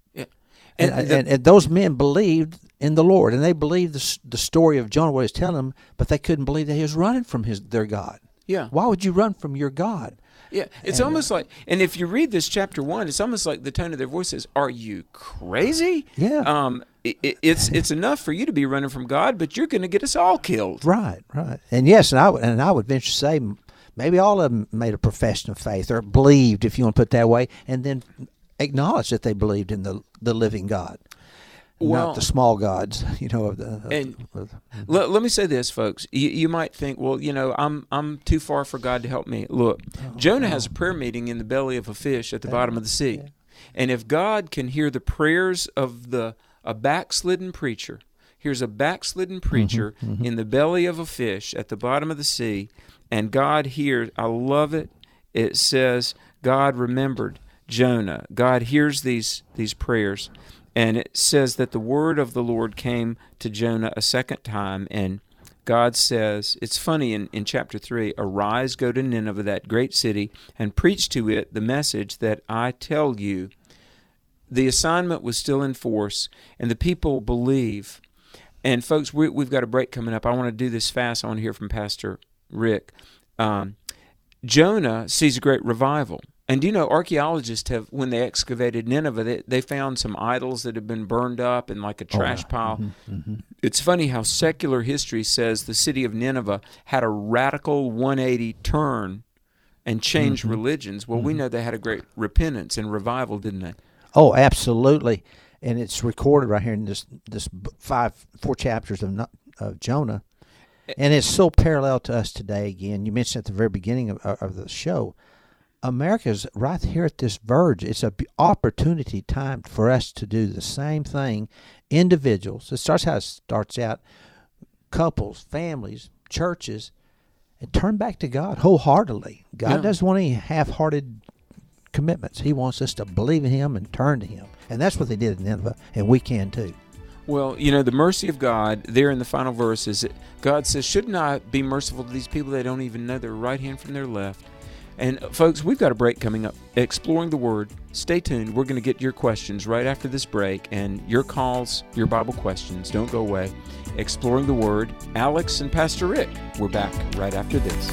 D: And, and, the, and, and those men believed in the Lord, and they believed the, the story of Jonah, what he was telling them, but they couldn't believe that he was running from his their God.
C: Yeah.
D: Why would you run from your God?
C: Yeah, it's
D: and,
C: almost like, and if you read this chapter one, it's almost like the tone of their voice is, are you crazy?
D: Yeah.
C: Um, it, it, it's it's enough for you to be running from God, but you're going to get us all killed.
D: Right, right. And yes, and I, would, and I would venture to say maybe all of them made a profession of faith or believed, if you want to put it that way, and then acknowledge that they believed in the the living God, well, not the small gods, you know. Of the of,
C: and
D: of,
C: let, let me say this, folks. You, you might think, well, you know, I'm I'm too far for God to help me. Look, oh, Jonah oh. has a prayer meeting in the belly of a fish at the that, bottom of the sea, yeah. and if God can hear the prayers of the a backslidden preacher, here's a backslidden preacher mm-hmm, mm-hmm. in the belly of a fish at the bottom of the sea, and God hears. I love it. It says God remembered Jonah. God hears these these prayers, and it says that the word of the Lord came to Jonah a second time, and God says, it's funny in, in chapter three, arise, go to Nineveh, that great city, and preach to it the message that I tell you. The assignment was still in force, and the people believe. And folks, we, we've got a break coming up. I want to do this fast. I want to hear from Pastor Rick. Um, Jonah sees a great revival. And do you know, archaeologists have, when they excavated Nineveh, they, they found some idols that had been burned up in like a trash oh, pile. Mm-hmm, mm-hmm. It's funny how secular history says the city of Nineveh had a radical one eighty turn and changed mm-hmm. religions. Well, mm-hmm. we know they had a great repentance and revival, didn't they?
D: Oh, absolutely. And it's recorded right here in this this five, four chapters of, of Jonah. And it's so parallel to us today again. You mentioned at the very beginning of, of the show, America's right here at this verge. It's an opportunity time for us to do the same thing. Individuals, it starts how it starts out, couples, families, churches, and turn back to God wholeheartedly. God yeah. doesn't want any half-hearted commitments. He wants us to believe in Him and turn to Him. And that's what they did in Nineveh, and we can too.
C: Well, you know, the mercy of God, there in the final verse, is that God says, shouldn't I be merciful to these people that don't even know their right hand from their left? And folks, we've got a break coming up. Exploring the Word. Stay tuned. We're going to get your questions right after this break, and your calls, your Bible questions. Don't go away. Exploring the Word. Alex and Pastor Rick. We're back right after this.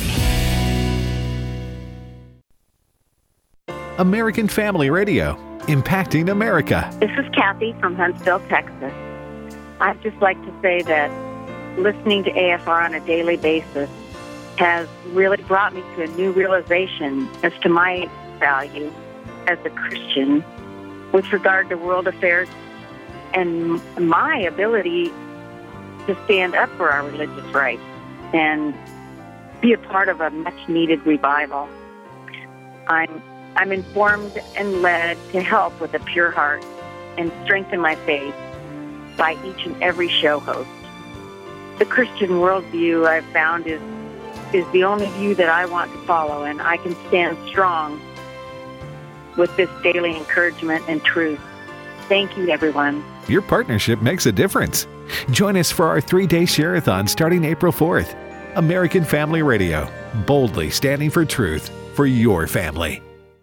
A: American Family Radio, impacting America.
I: This is Kathy from Huntsville, Texas. I'd just like to say that listening to A F R on a daily basis has really brought me to a new realization as to my value as a Christian with regard to world affairs and my ability to stand up for our religious rights. And be a part of a much-needed revival. I'm I'm informed and led to help with a pure heart and strengthen my faith by each and every show host. The Christian worldview I've found is is the only view that I want to follow, and I can stand strong with this daily encouragement and truth. Thank you, everyone.
A: Your partnership makes a difference. Join us for our three-day share-a-thon starting April fourth. American Family Radio, boldly standing for truth for your family.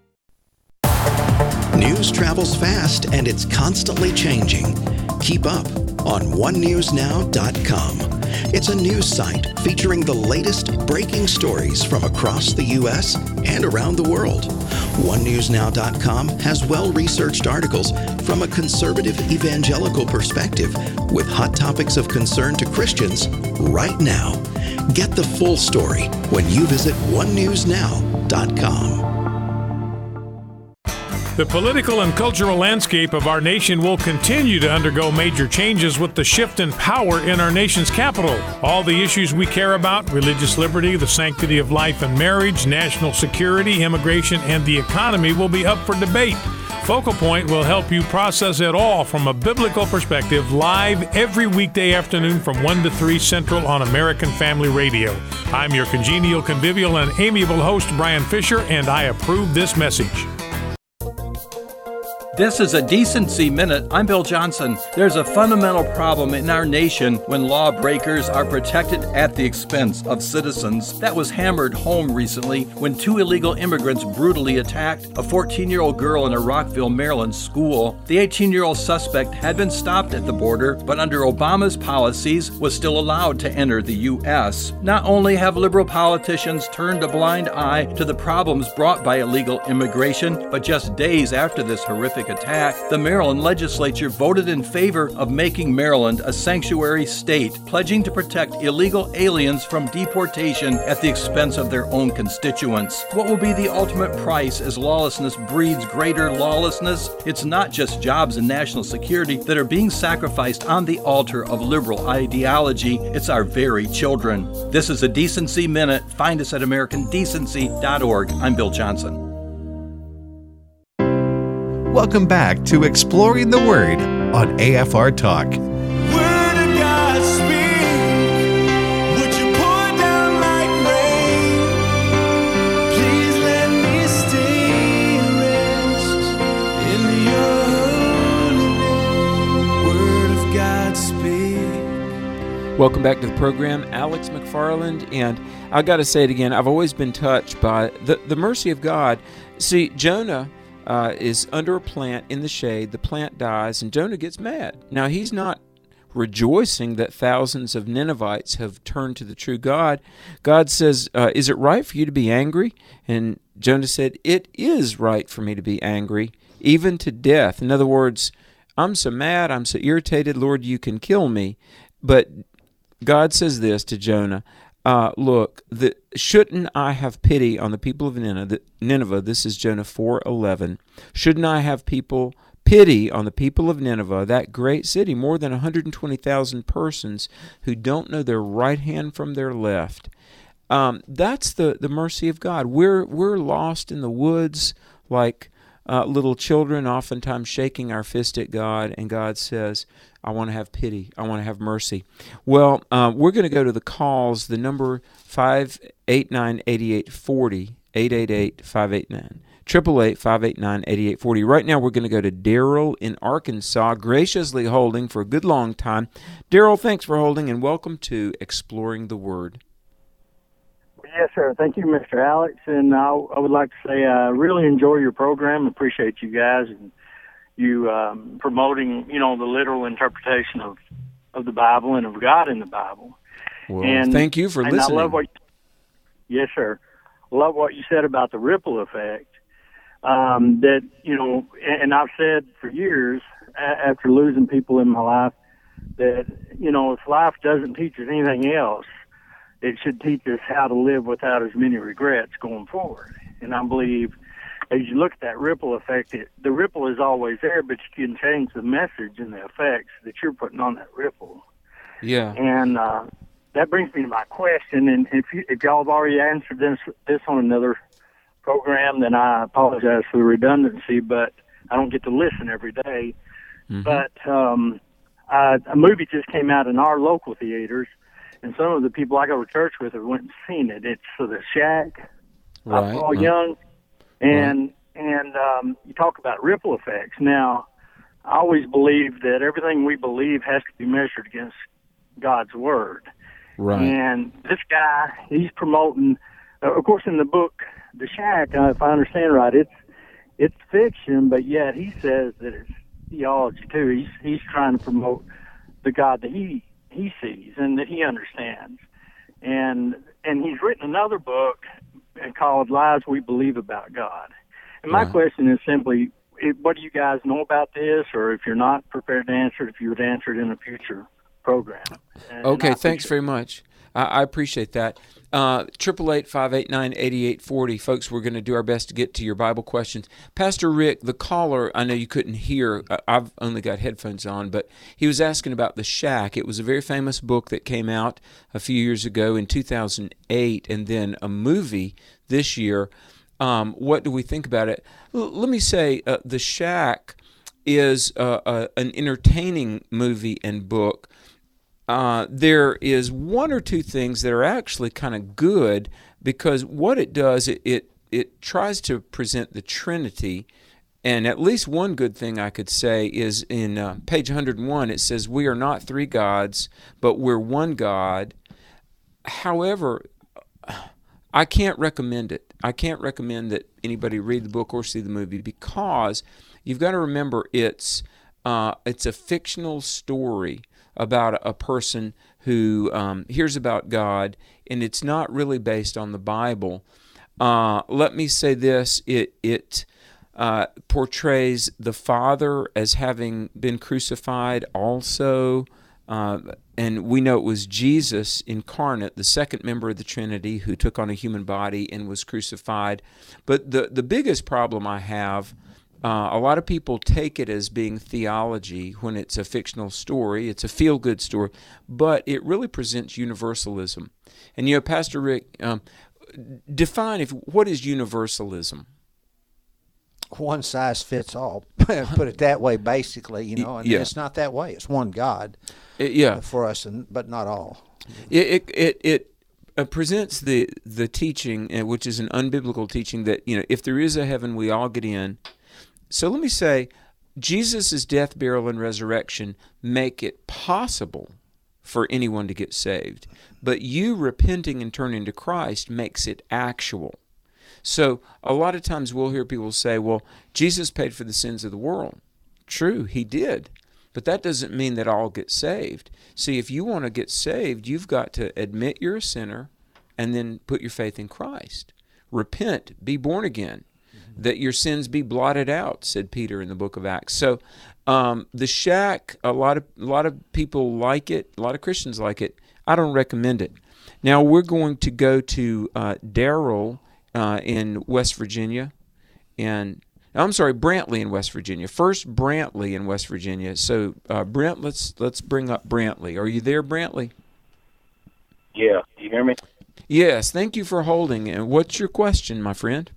J: News travels fast and it's constantly changing. Keep up on one news now dot com. It's a news site featuring the latest breaking stories from across the U S and around the world. one news now dot com has well-researched articles from a conservative evangelical perspective with hot topics of concern to Christians right now. Get the full story when you visit one news now dot com.
K: The political and cultural landscape of our nation will continue to undergo major changes with the shift in power in our nation's capital. All the issues we care about, religious liberty, the sanctity of life and marriage, national security, immigration, and the economy will be up for debate. Focal Point will help you process it all from a biblical perspective, live every weekday afternoon from one to three Central on American Family Radio. I'm your congenial, convivial, and amiable host, Brian Fisher, and I approve this message.
L: This is a Decency Minute. I'm Bill Johnson. There's a fundamental problem in our nation when lawbreakers are protected at the expense of citizens. That was hammered home recently when two illegal immigrants brutally attacked a fourteen-year-old girl in a Rockville, Maryland school. The eighteen-year-old suspect had been stopped at the border, but under Obama's policies was still allowed to enter the U S. Not only have liberal politicians turned a blind eye to the problems brought by illegal immigration, but just days after this horrific attack, the Maryland legislature voted in favor of making Maryland a sanctuary state, pledging to protect illegal aliens from deportation at the expense of their own constituents. What will be the ultimate price as lawlessness breeds greater lawlessness? It's not just jobs and national security that are being sacrificed on the altar of liberal ideology. It's our very children. This is a Decency Minute. Find us at american decency dot org. I'm Bill Johnson.
A: Welcome back to Exploring the Word on A F R Talk.
M: Word of God, speak. Would you pour down like rain? Please let me stay and rest in your holy name. Word of God, speak.
C: Welcome back to the program. Alex McFarland, and I got to say it again, I've always been touched by the, the mercy of God. See, Jonah Uh, is under a plant in the shade. The plant dies, and Jonah gets mad. Now, he's not rejoicing that thousands of Ninevites have turned to the true God. God says, uh, is it right for you to be angry? And Jonah said, it is right for me to be angry, even to death. In other words, I'm so mad, I'm so irritated, Lord, you can kill me. But God says this to Jonah, Uh, look, the, shouldn't I have pity on the people of Nineveh? Nineveh, this is Jonah four eleven. Shouldn't I have people pity on the people of Nineveh, that great city, more than one hundred twenty thousand persons who don't know their right hand from their left? Um, that's the, the mercy of God. We're we're lost in the woods like uh, little children, oftentimes shaking our fist at God, and God says, I want to have pity. I want to have mercy. Well, uh, we're going to go to the calls. The number five eight nine, eight eight four zero, eight eight eight, five eight nine, eight eight eight, five eight nine, eight eight four zero. Right now, we're going to go to Daryl in Arkansas, graciously holding for a good long time. Daryl, thanks for holding, and welcome to Exploring the Word.
N: Yes, sir. Thank you, Mister Alex. And I, I would like to say I really enjoy your program. Appreciate you guys and you um, promoting, you know, the literal interpretation of, of the Bible and of God in the Bible.
C: Well,
N: and,
C: thank you for
N: and
C: listening.
N: I love what, yes, sir. Love what you said about the ripple effect. Um, that, you know, and, and I've said for years a- after losing people in my life that, you know, if life doesn't teach us anything else, it should teach us how to live without as many regrets going forward. And I believe as you look at that ripple effect, it, the ripple is always there, but you can change the message and the effects that you're putting on that ripple.
C: Yeah.
N: And uh, that brings me to my question. And if you, if y'all have already answered this this on another program, then I apologize for the redundancy. But I don't get to listen every day. Mm-hmm. But um, uh, a movie just came out in our local theaters, and some of the people I go to church with have went and seen it. It's uh, The Shack.
C: Right.
N: Paul
C: right.
N: Young, and right. and um, you talk about ripple effects. Now, I always believe that everything we believe has to be measured against God's word.
C: Right.
N: And this guy, he's promoting. Uh, of course, in the book The Shack, uh, if I understand right, it's it's fiction, but yet he says that it's theology too. He's he's trying to promote the God that he he sees and that he understands. And and he's written another book called Lies We Believe About God. And my
C: right.
N: question is simply, what do you guys know about this? Or if you're not prepared to answer it, if you would answer it in a future program. And
C: okay, thanks very much. I, I appreciate that. Uh, triple eight, five eight nine, eight eight four zero. Folks, we're going to do our best to get to your Bible questions. Pastor Rick, the caller, I know you couldn't hear. I've only got headphones on, but he was asking about The Shack. It was a very famous book that came out a few years ago in two thousand eight, and then a movie this year. Um, what do we think about it? L- let me say, uh, The Shack is uh, uh, an entertaining movie and book. Uh, there is one or two things that are actually kind of good, because what it does, it, it it tries to present the Trinity, and at least one good thing I could say is in uh, page one hundred one, it says, we are not three gods, but we're one God. However, I can't recommend it. I can't recommend that anybody read the book or see the movie, because you've got to remember it's uh, it's a fictional story about a person who um, hears about God, and it's not really based on the Bible. Uh, let me say this, it it uh, portrays the Father as having been crucified also, uh, and we know it was Jesus incarnate, the second member of the Trinity, who took on a human body and was crucified. But the, the biggest problem I have, Uh, a lot of people take it as being theology when it's a fictional story. It's a feel-good story, but it really presents universalism. And you know, Pastor Rick, um, define if what is universalism?
D: One size fits all. Put it that way, basically. You know, and
C: yeah.
D: it's not that way. It's one God.
C: It, yeah,
D: for us, and but not all.
C: It it it. it Uh, presents the the teaching, uh, which is an unbiblical teaching, that you know, if there is a heaven, we all get in. So let me say, Jesus' death, burial, and resurrection make it possible for anyone to get saved. But you repenting and turning to Christ makes it actual. So a lot of times we'll hear people say, well, Jesus paid for the sins of the world. True, he did. But that doesn't mean that all get saved. See, if you want to get saved, you've got to admit you're a sinner and then put your faith in Christ. Repent, be born again, that your sins be blotted out, said Peter in the book of Acts. So um, The Shack, a lot of a lot of people like it, a lot of Christians like it. I don't recommend it. Now we're going to go to uh, Daryl uh, in West Virginia, and I'm sorry, Brantley in West Virginia. First, Brantley in West Virginia. So, uh, Brent, let's let's bring up Brantley. Are you there, Brantley?
O: Yeah. Do you hear me?
C: Yes. Thank you for holding. And what's your question, my friend?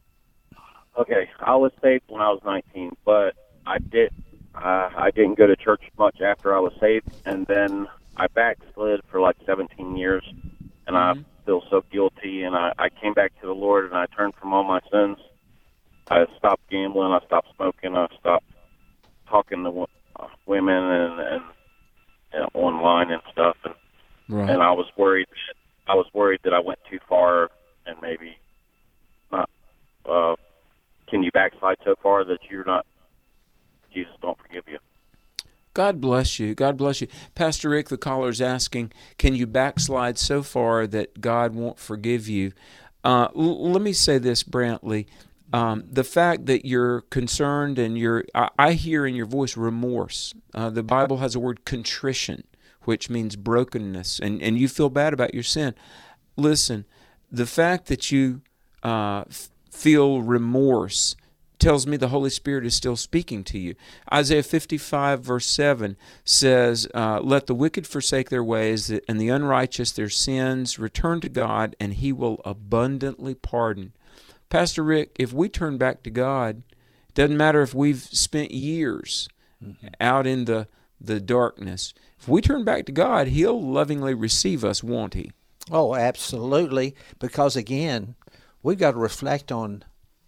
O: Okay. I was saved when I was nineteen, but I did uh, I didn't go to church much after I was saved, and then I backslid for like seventeen years, and mm-hmm. I feel so guilty. And I, I came back to the Lord, and I turned from all my sins. I stopped gambling, I stopped smoking, I stopped talking to uh, women and, and, and online and stuff, and
C: right.
O: and I was worried. I was worried that I went too far, and maybe not. Uh, can you backslide so far that you're not? Jesus don't forgive you.
C: God bless you. God bless you, Pastor Rick. The caller's asking, can you backslide so far that God won't forgive you? Uh, l- let me say this, Brantley. Um, the fact that you're concerned and you're, I, I hear in your voice remorse. Uh, the Bible has a word contrition, which means brokenness, and, and you feel bad about your sin. Listen, the fact that you uh, f- feel remorse tells me the Holy Spirit is still speaking to you. Isaiah fifty-five, verse seven says, uh, let the wicked forsake their ways, and the unrighteous their sins. Return to God, and He will abundantly pardon. Pastor Rick, if we turn back to God, it doesn't matter if we've spent years mm-hmm. out in the, the darkness. If we turn back to God, He'll lovingly receive us, won't He?
D: Oh, absolutely. Because, again, we've got to reflect on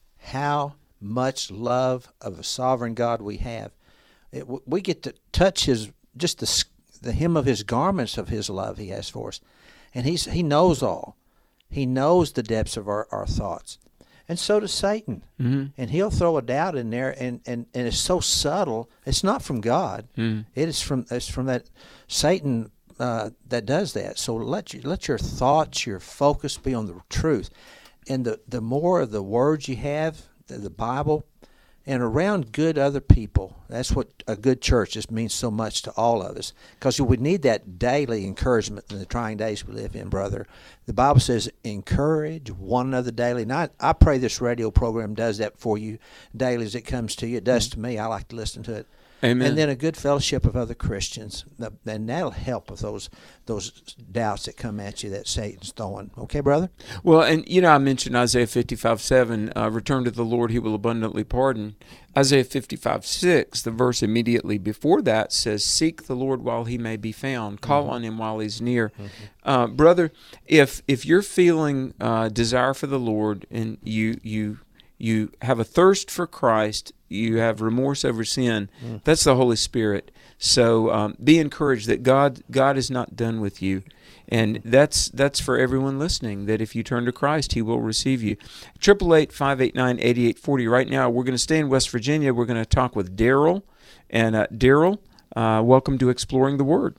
D: how much love of a sovereign God we have. It, we get to touch His, just the, the hem of His garments of His love He has for us. And he's, He knows all. He knows the depths of our, our thoughts. And so does Satan. Mm-hmm. And he'll throw a doubt in there, and, and, and it's so subtle. It's not from God. Mm. It is from it's from that Satan uh, that does that. So let you, let your thoughts, your focus be on the truth. And the, the more of the words you have, the, the Bible, and around good other people, that's what a good church just means so much to all of us. Because we need that daily encouragement in the trying days we live in, brother. The Bible says, encourage one another daily. And I, I pray this radio program does that for you daily as it comes to you. It does mm-hmm. to me. I like to listen to it.
C: Amen.
D: And then a good fellowship of other Christians. And that'll help with those those doubts that come at you that Satan's throwing. Okay, brother?
C: Well, and you know, I mentioned Isaiah fifty-five seven, uh, return to the Lord, He will abundantly pardon. Isaiah fifty-five six, the verse immediately before that says, seek the Lord while He may be found. Call mm-hmm. on Him while He's near. Mm-hmm. Uh, brother, if if you're feeling uh, desire for the Lord and you you you have a thirst for Christ, you have remorse over sin, mm. that's the Holy Spirit. So um, be encouraged that God God is not done with you. And that's that's for everyone listening, that if you turn to Christ, He will receive you. eight eight eight, five eight nine, eight eight four zero. Right now, we're going to stay in West Virginia. We're going to talk with Daryl. And uh, Daryl, uh, welcome to Exploring the Word.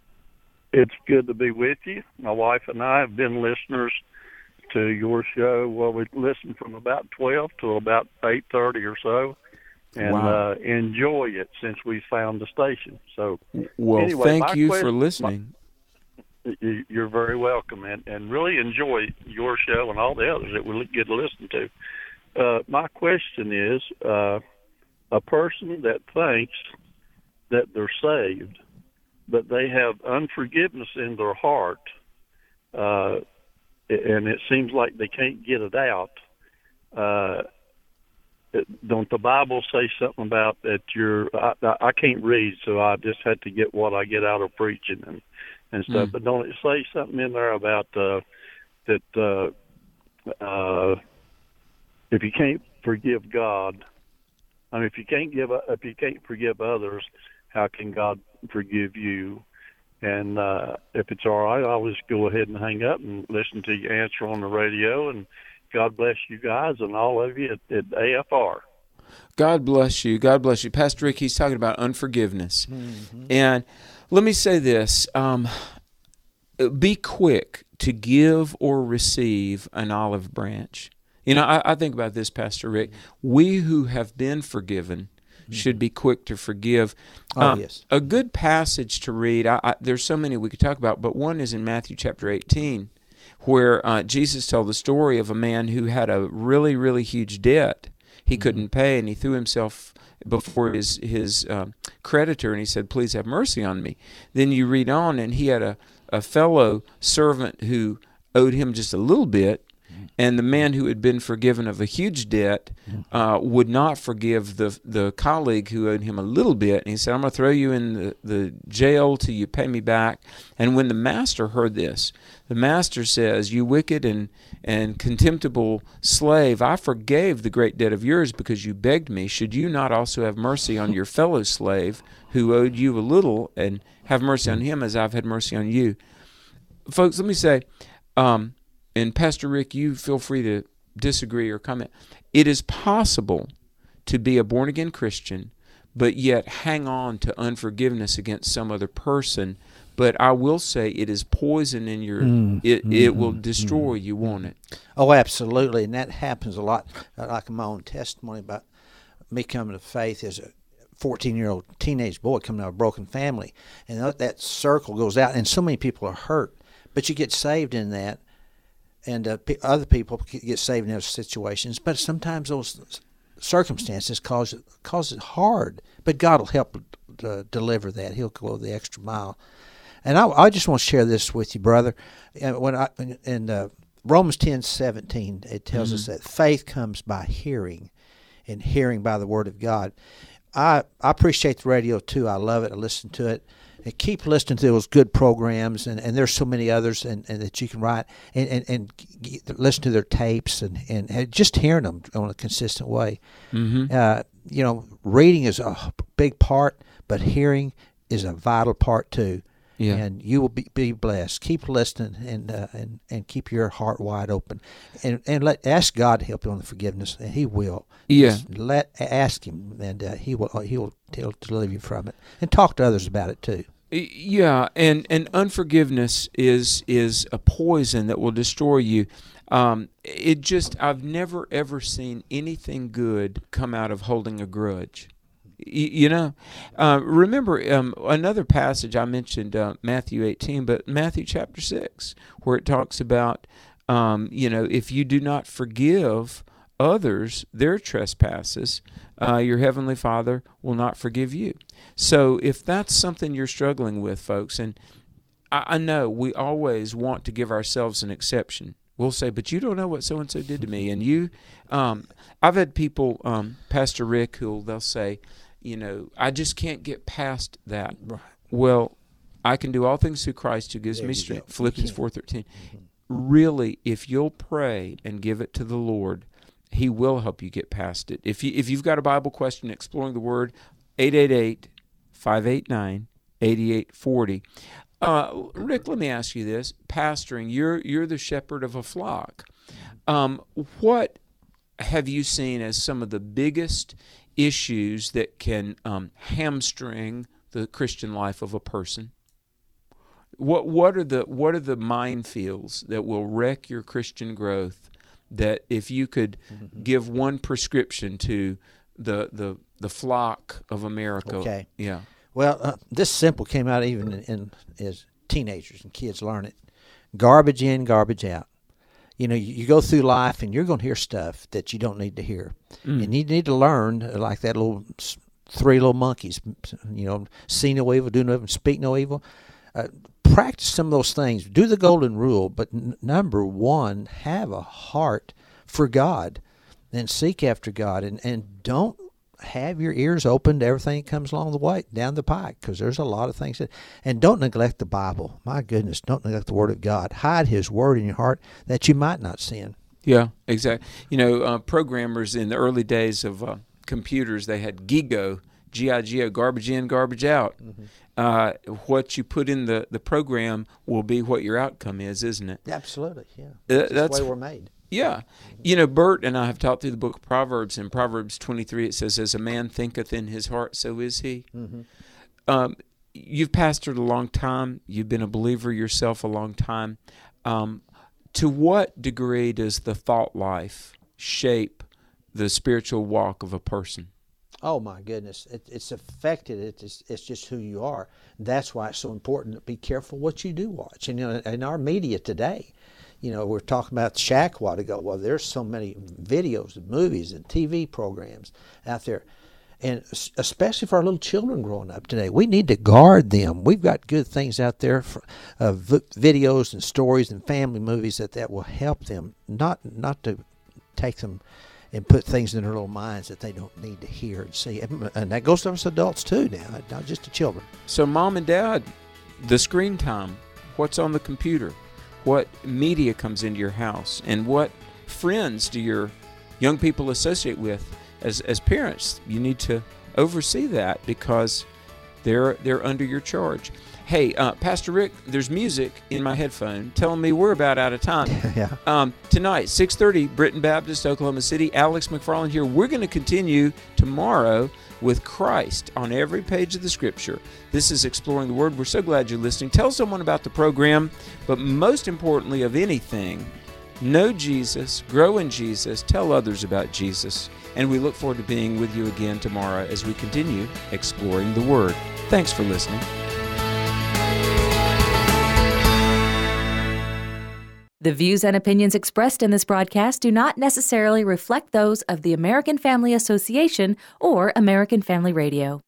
P: It's good to be with you. My wife and I have been listeners to your show. Well, we listened from about twelve to about eight thirty or so, and wow. uh, enjoy it since we found the station. So,
C: well,
P: anyway,
C: thank you
P: question,
C: for listening.
P: My, you're very welcome, and, and really enjoy your show and all the others that we get to listen to. Uh, my question is, uh, a person that thinks that they're saved, but they have unforgiveness in their heart, uh, and it seems like they can't get it out. Uh, don't the Bible say something about that you're, I, I can't read, so I just had to get what I get out of preaching and, and stuff, mm. but don't it say something in there about uh, that uh, uh, if you can't forgive God, I mean, if you can't give, if you can't forgive others, how can God forgive you? And uh, if it's all right, I'll just go ahead and hang up and listen to you answer on the radio. And God bless you guys and all of you at, at A F R.
C: God bless you. God bless you. Pastor Rick, he's talking about unforgiveness. Mm-hmm. And let me say this. Um, be quick to give or receive an olive branch. You know, I, I think about this, Pastor Rick. We who have been forgiven should be quick to forgive.
D: Oh,
C: um,
D: yes.
C: A good passage to read, I, I, there's so many we could talk about, but one is in Matthew chapter eighteen, where uh, Jesus told the story of a man who had a really, really huge debt he mm-hmm. couldn't pay, and he threw himself before his, his um, creditor, and he said, please have mercy on me. Then you read on, and he had a, a fellow servant who owed him just a little bit, and the man who had been forgiven of a huge debt uh, would not forgive the the colleague who owed him a little bit. And he said, I'm going to throw you in the, the jail till you pay me back. And when the master heard this, the master says, you wicked and, and contemptible slave, I forgave the great debt of yours because you begged me. Should you not also have mercy on your fellow slave who owed you a little, and have mercy on him as I've had mercy on you? Folks, let me say... Um, And Pastor Rick, you feel free to disagree or comment. It is possible to be a born-again Christian, but yet hang on to unforgiveness against some other person. But I will say it is poison in your, mm, it, mm, it will destroy mm, you, won't it?
D: Oh, absolutely. And that happens a lot. Like in my own testimony about me coming to faith as a fourteen-year-old teenage boy coming out of a broken family. And that, that circle goes out, and so many people are hurt. But you get saved in that. And uh, p- other people get saved in those situations, but sometimes those circumstances cause it, cause it hard. But God will help uh, deliver that. He'll go the extra mile. And I, I just want to share this with you, brother. And when I in uh, Romans ten seventeen, it tells mm-hmm. us that faith comes by hearing, and hearing by the Word of God. I, I appreciate the radio, too. I love it. I listen to it. And keep listening to those good programs, and, and there's so many others and, and that you can write, and, and, and g- listen to their tapes, and, and, and just hearing them on a consistent way.
C: Mm-hmm.
D: Uh, you know, reading is a big part, but hearing is a vital part, too.
C: Yeah.
D: And you will be, be blessed. Keep listening and uh, and and keep your heart wide open, and and let ask God to help you on the forgiveness, and He will.
C: Yeah.
D: Just let ask Him, and uh, He will He will he'll deliver you from it, and talk to others about it too.
C: Yeah, and, and unforgiveness is is a poison that will destroy you. Um, it just I've never ever seen anything good come out of holding a grudge. You know, uh, remember um, another passage I mentioned, uh, Matthew eighteen, but Matthew chapter six, where it talks about, um, you know, if you do not forgive others their trespasses, uh, your heavenly Father will not forgive you. So if that's something you're struggling with, folks, and I, I know we always want to give ourselves an exception. We'll say, but you don't know what so-and-so did to me. And you, um, I've had people, um, Pastor Rick, who they'll say, you know, I just can't get past that.
D: Right.
C: Well, I can do all things through Christ who gives
D: There
C: me
D: you
C: strength.
D: go.
C: Philippians
D: You
C: four thirteen. Mm-hmm. Really, if you'll pray and give it to the Lord, He will help you get past it. If you if you've got a Bible question, exploring the Word, eight eight eight, five eight nine, eight eight four zero. Uh, Rick, let me ask you this: pastoring, you're you're the shepherd of a flock. Um, what have you seen as some of the biggest issues that can um, hamstring the Christian life of a person? What what are the what are the minefields that will wreck your Christian growth? That if you could mm-hmm. give one prescription to the the the flock of America,
D: okay,
C: yeah.
D: Well, uh, this simple came out even in, in as teenagers and kids learn it: garbage in, garbage out. You know, you, you go through life and you're going to hear stuff that you don't need to hear. Mm. And you need to learn, like that little three little monkeys, you know, see no evil, do no evil, speak no evil. Uh, practice some of those things. Do the golden rule, but n- number one, have a heart for God and seek after God. And, and don't have your ears open to everything that comes along the way, down the pike, because there's a lot of things. That, and don't neglect the Bible. My goodness, don't neglect the Word of God. Hide His Word in your heart that you might not sin.
C: Yeah, exactly. You know, uh, programmers in the early days of uh, computers, they had GIGO, G I G O, garbage in, garbage out. Mm-hmm. Uh, what you put in the, the program will be what your outcome is, isn't it?
D: Absolutely, yeah.
C: Uh,
D: that's,
C: that's
D: the way we're made.
C: Yeah. You know, Bert and I have taught through the book of Proverbs. In Proverbs twenty-three, it says, as a man thinketh in his heart, so is he. Mm-hmm. Um, you've pastored a long time. You've been a believer yourself a long time. Um, to what degree does the thought life shape the spiritual walk of a person?
D: Oh, my goodness. It, it's affected. It, it's, it's just who you are. That's why it's so important to be careful what you do watch. And, you know, in our media today, you know, we're talking about Shaq a while ago. Well, there's so many videos and movies and T V programs out there. And especially for our little children growing up today, we need to guard them. We've got good things out there, for uh, v- videos and stories and family movies that, that will help them, not not to take them and put things in their little minds that they don't need to hear and see. And, and that goes to us adults too now, not just the children.
C: So mom and dad, the screen time, what's on the computer, what media comes into your house, and what friends do your young people associate with. As as parents, you need to oversee that because they're they're under your charge. Hey, uh, Pastor Rick, there's music in my headphone telling me we're about out of time.
D: Yeah.
C: Um, tonight, six thirty, Britain Baptist, Oklahoma City. Alex McFarland here. We're going to continue tomorrow with Christ on every page of the Scripture. This is Exploring the Word. We're so glad you're listening. Tell someone about the program, but most importantly of anything, know Jesus, grow in Jesus, tell others about Jesus. And we look forward to being with you again tomorrow as we continue exploring the Word. Thanks for listening.
Q: The views and opinions expressed in this broadcast do not necessarily reflect those of the American Family Association or American Family Radio.